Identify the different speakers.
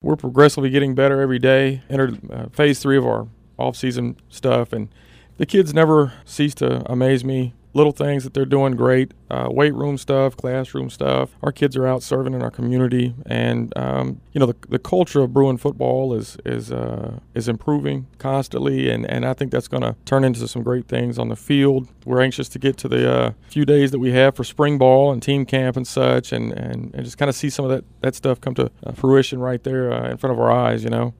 Speaker 1: we're progressively getting better every day. Entered phase 3 of our off-season stuff, and the kids never cease to amaze me. Little things that they're doing great, weight room stuff, classroom stuff. Our kids are out serving in our community, and the culture of Bruin football is improving constantly, and I think that's going to turn into some great things on the field. We're anxious to get to the few days that we have for spring ball and team camp and such, and just kind of see some of that stuff come to fruition right there in front of our eyes.